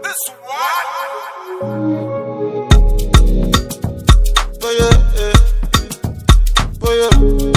This what? Oh yeah, yeah. Oh yeah.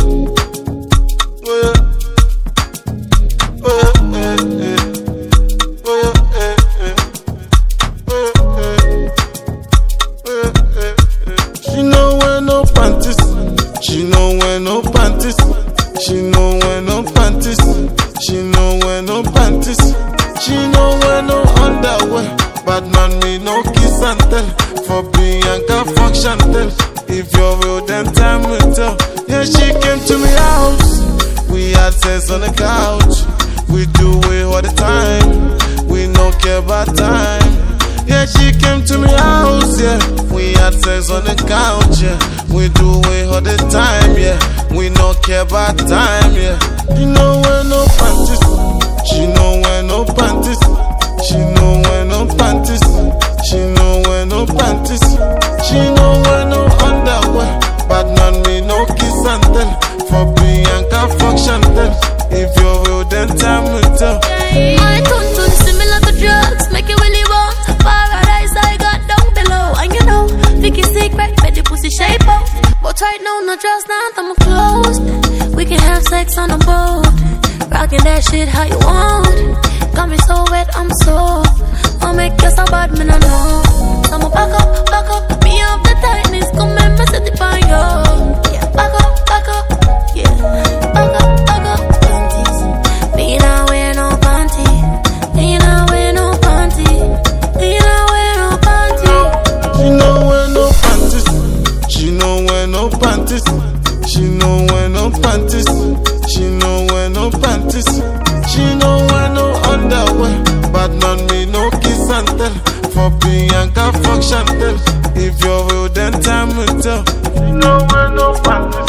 Oh yeah. Oh yeah, yeah, yeah. Oh yeah, yeah, yeah. Oh yeah, yeah. Oh yeah, yeah, yeah. She know wear no panties. She know wear no panties. She know wear no panties. She know wear no panties. She know wear no underwear. Bad man me no kiss and tell. For Bianca fuck Chantel. If you're real then time will tell. Yeah, she came to me house. We had sex on the couch. We do it all the time. We no care about time. Yeah, she came to me house, yeah. We had sex on the couch, yeah. We do it all the time, yeah. We no care about time, yeah. She know wear no panties. She know wear no panties. She know wear no panties. She know wear no panties. She know wear no underwear. Bad man me no kiss and tell. For Bianca fuck Chantel. If you're real then time will tell. My tune similar to drugs, make it really wrong. Paradise I got down below. And you know, Vicky secret, bet the pussy shape up. But right now, no just now, I'm close. We can have sex on the boat. Rockin' that shit how you want. Got me so wet, I'm so. I'll make you so bad, man, I know. I'ma back up, me up the tightness. Come and mess it by you. Yeah, back up, yeah. Back up, panties. Me not wear no panty. Me not wear no panty. Me not wear no panty. She know wear no panties. She know wear no panties. She know wear no panties. She know wear no panties. She know wear no underwear. Bad man me no kiss and tell. For Bianca fuck Chantel. If you're real then time will tell. She know wear no panties.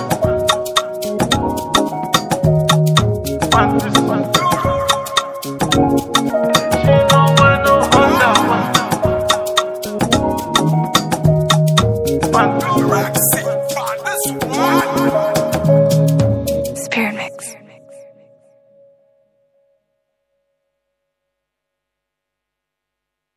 Panties. She know wear no underwear. Panties.